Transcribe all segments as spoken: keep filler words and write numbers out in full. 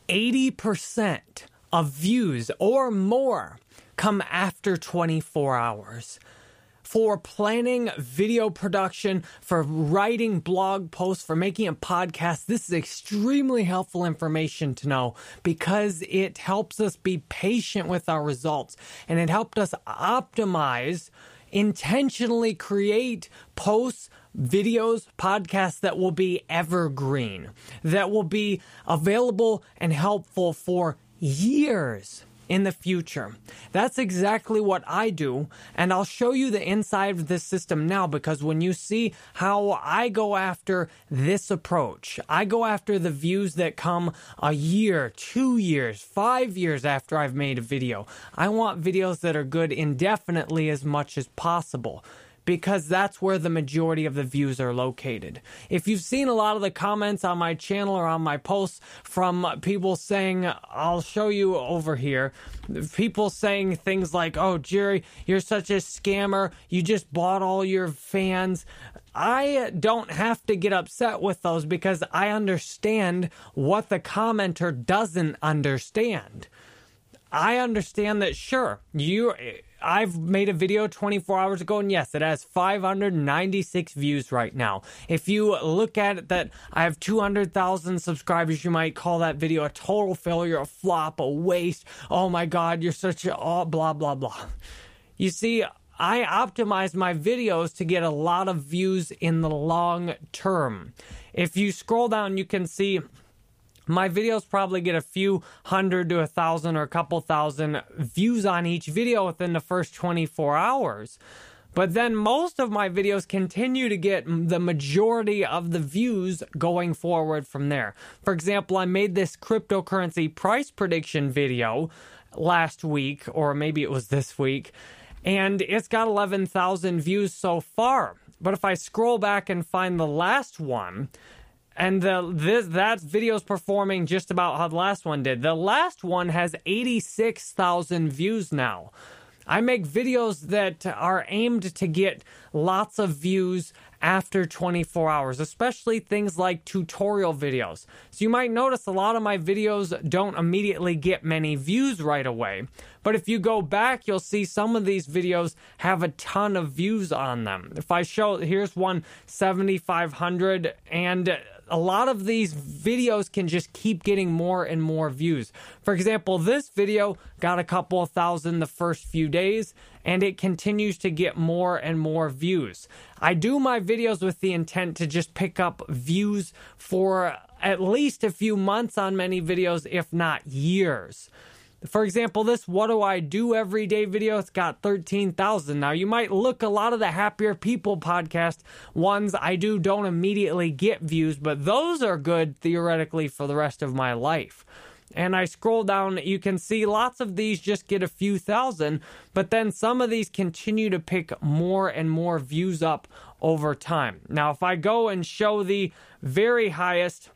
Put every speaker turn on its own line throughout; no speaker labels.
eighty percent of views or more come after twenty-four hours. For planning video production, for writing blog posts, for making a podcast, this is extremely helpful information to know because it helps us be patient with our results and it helped us optimize, intentionally create posts, videos, podcasts that will be evergreen, that will be available and helpful for years in the future. That's exactly what I do, and I'll show you the inside of this system now because when you see how I go after this approach, I go after the views that come a year, two years, five years after I've made a video. I want videos that are good indefinitely as much as possible, because that's where the majority of the views are located. If you've seen a lot of the comments on my channel or on my posts from people saying, I'll show you over here, people saying things like, oh, Jerry, you're such a scammer, you just bought all your fans. I don't have to get upset with those because I understand what the commenter doesn't understand. I understand that, sure, you... I've made a video twenty-four hours ago, and yes, it has five hundred ninety-six views right now. If you look at it that I have two hundred thousand subscribers, you might call that video a total failure, a flop, a waste. Oh my God, you're such a, oh, blah, blah, blah. You see, I optimize my videos to get a lot of views in the long term. If you scroll down, you can see my videos probably get a few hundred to a thousand or a couple thousand views on each video within the first twenty-four hours. But then most of my videos continue to get the majority of the views going forward from there. For example, I made this cryptocurrency price prediction video last week, or maybe it was this week, and it's got eleven thousand views so far. But if I scroll back and find the last one, and the, this, that video's performing just about how the last one did. The last one has eighty-six thousand views now. I make videos that are aimed to get lots of views after twenty-four hours, especially things like tutorial videos. So you might notice a lot of my videos don't immediately get many views right away. But if you go back, you'll see some of these videos have a ton of views on them. If I show, here's one seventy-five hundred, and a lot of these videos can just keep getting more and more views. For example, this video got a couple of thousand the first few days, and it continues to get more and more views. I do my videos with the intent to just pick up views for at least a few months on many videos, if not years. For example, this What Do I Do Every Day video, it's got thirteen thousand. Now, you might look, a lot of the Happier People podcast ones I do don't immediately get views, but those are good theoretically for the rest of my life. And I scroll down, you can see lots of these just get a few thousand, but then some of these continue to pick more and more views up over time. Now, if I go and show the very highest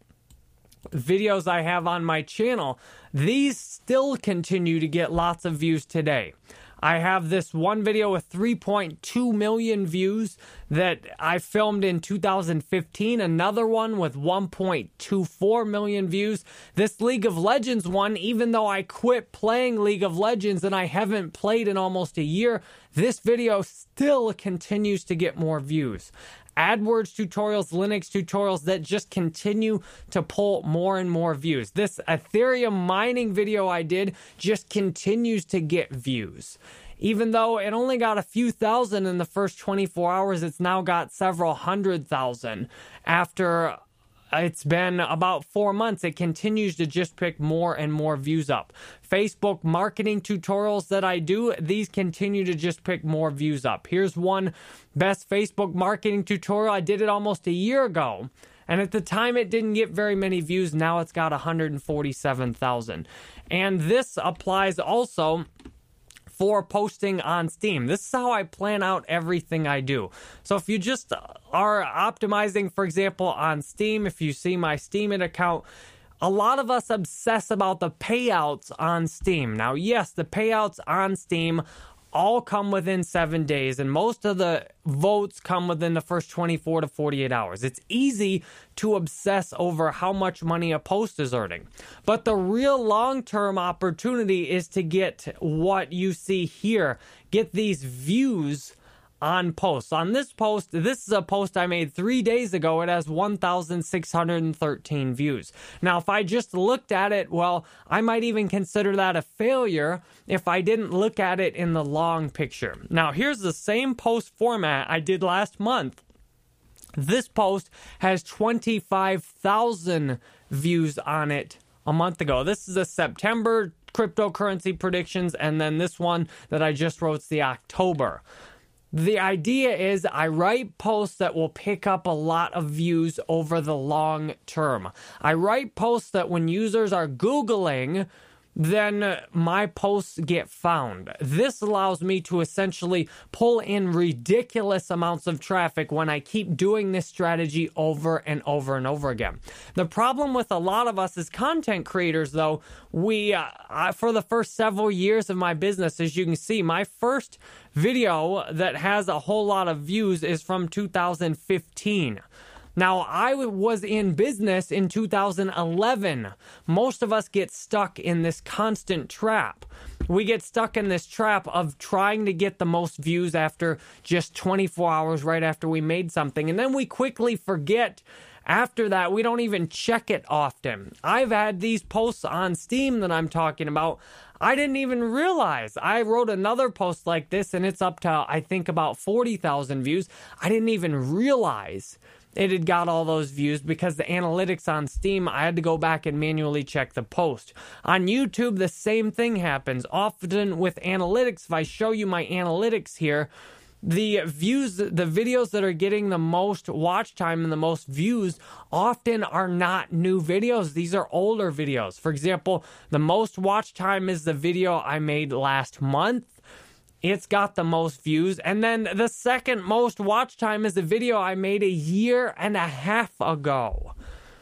videos I have on my channel, these still continue to get lots of views today. I have this one video with three point two million views that I filmed in two thousand fifteen. Another one with one point two four million views. This League of Legends one, even though I quit playing League of Legends and I haven't played in almost a year, this video still continues to get more views. AdWords tutorials, Linux tutorials that just continue to pull more and more views. This Ethereum mining video I did just continues to get views. Even though it only got a few thousand in the first twenty-four hours, it's now got several hundred thousand. After it's been about four months, it continues to just pick more and more views up. Facebook marketing tutorials that I do, these continue to just pick more views up. Here's one best Facebook marketing tutorial. I did it almost a year ago, and at the time it didn't get very many views. Now it's got one hundred forty-seven thousand. And this applies also for posting on Steam. This is how I plan out everything I do. So if you just are optimizing, for example, on Steam, if you see my Steam account, a lot of us obsess about the payouts on Steam. Now, yes, the payouts on Steam all come within seven days, and most of the votes come within the first twenty-four to forty-eight hours. It's easy to obsess over how much money a post is earning. But the real long-term opportunity is to get what you see here. Get these views on posts. On this post, this is a post I made three days ago. It has one thousand six hundred thirteen views. Now, if I just looked at it, well, I might even consider that a failure if I didn't look at it in the long picture. Now, here's the same post format I did last month. This post has twenty-five thousand views on it a month ago. This is a September cryptocurrency predictions, and then this one that I just wrote is the October. The idea is I write posts that will pick up a lot of views over the long term. I write posts that when users are Googling, then my posts get found. This allows me to essentially pull in ridiculous amounts of traffic when I keep doing this strategy over and over and over again. The problem with a lot of us as content creators, though, we, uh, I, for the first several years of my business, as you can see, my first video that has a whole lot of views is from two thousand fifteen. Now, I was in business in two thousand eleven. Most of us get stuck in this constant trap. We get stuck in this trap of trying to get the most views after just twenty-four hours right after we made something. And then we quickly forget. After that, we don't even check it often. I've had these posts on Steam that I'm talking about. I didn't even realize. I wrote another post like this, and it's up to, I think, about forty thousand views. I didn't even realize it had got all those views because the analytics on Steam, I had to go back and manually check the post. On YouTube, the same thing happens. Often with analytics, if I show you my analytics here, the views, the videos that are getting the most watch time and the most views often are not new videos. These are older videos. For example, the most watch time is the video I made last month. It's got the most views. And then the second most watch time is a video I made a year and a half ago.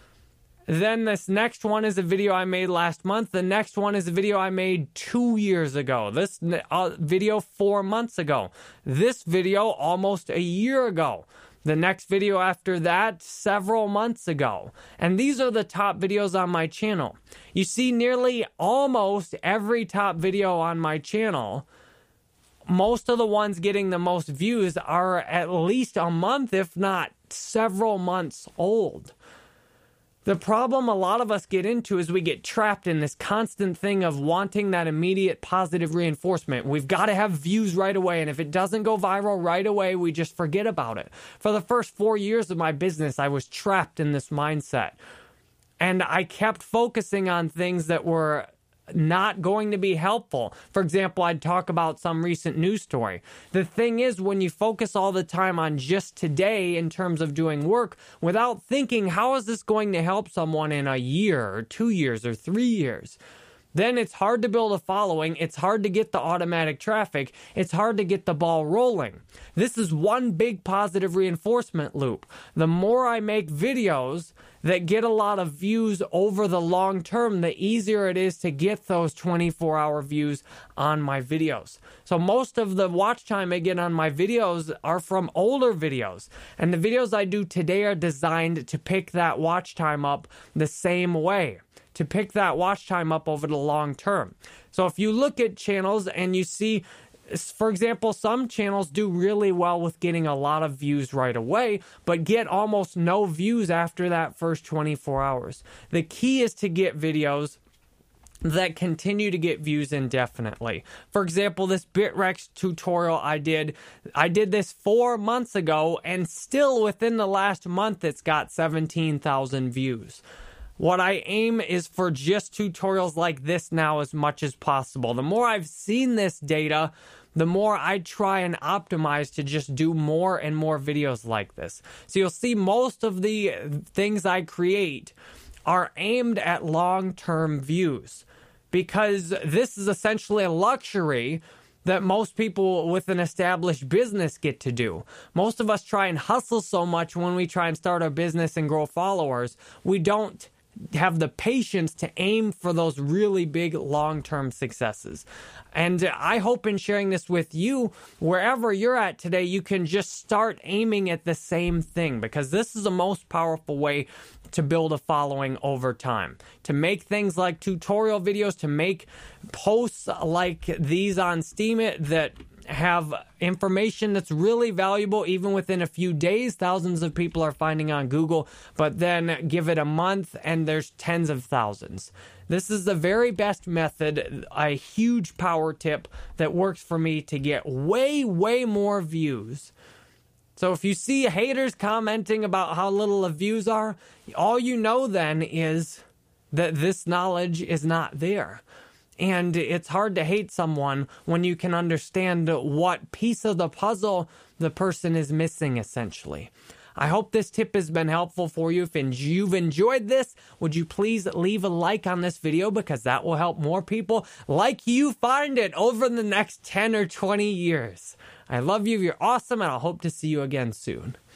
Then this next one is a video I made last month. The next one is a video I made two years ago. This uh, video four months ago. This video almost a year ago. The next video after that, several months ago. And these are the top videos on my channel. You see nearly almost every top video on my channel. Most of the ones getting the most views are at least a month, if not several months old. The problem a lot of us get into is we get trapped in this constant thing of wanting that immediate positive reinforcement. We've got to have views right away, and if it doesn't go viral right away, we just forget about it. For the first four years of my business, I was trapped in this mindset. And I kept focusing on things that were not going to be helpful. For example, I'd talk about some recent news story. The thing is, when you focus all the time on just today in terms of doing work without thinking, how is this going to help someone in a year or two years or three years? Then it's hard to build a following. It's hard to get the automatic traffic. It's hard to get the ball rolling. This is one big positive reinforcement loop. The more I make videos that get a lot of views over the long term, the easier it is to get those twenty-four hour views on my videos. So most of the watch time I get on my videos are from older videos. And the videos I do today are designed to pick that watch time up the same way, to pick that watch time up over the long term. So if you look at channels and you see, for example, some channels do really well with getting a lot of views right away, but get almost no views after that first twenty-four hours. The key is to get videos that continue to get views indefinitely. For example, this Bittrex tutorial I did, I did this four months ago, and still within the last month, it's got seventeen thousand views. What I aim is for just tutorials like this now as much as possible. The more I've seen this data, the more I try and optimize to just do more and more videos like this. So you'll see most of the things I create are aimed at long-term views, because this is essentially a luxury that most people with an established business get to do. Most of us try and hustle so much when we try and start our business and grow followers, we don't have the patience to aim for those really big long-term successes. And I hope in sharing this with you, wherever you're at today, you can just start aiming at the same thing, because this is the most powerful way to build a following over time. To make things like tutorial videos, to make posts like these on Steemit that have information that's really valuable even within a few days. Thousands of people are finding on Google, but then give it a month and there's tens of thousands. This is the very best method, a huge power tip that works for me to get way, way more views. So if you see haters commenting about how little the views are, all you know then is that this knowledge is not there. And it's hard to hate someone when you can understand what piece of the puzzle the person is missing, essentially. I hope this tip has been helpful for you. If you've enjoyed this, would you please leave a like on this video, because that will help more people like you find it over the next ten or twenty years. I love you. You're awesome, and I hope to see you again soon.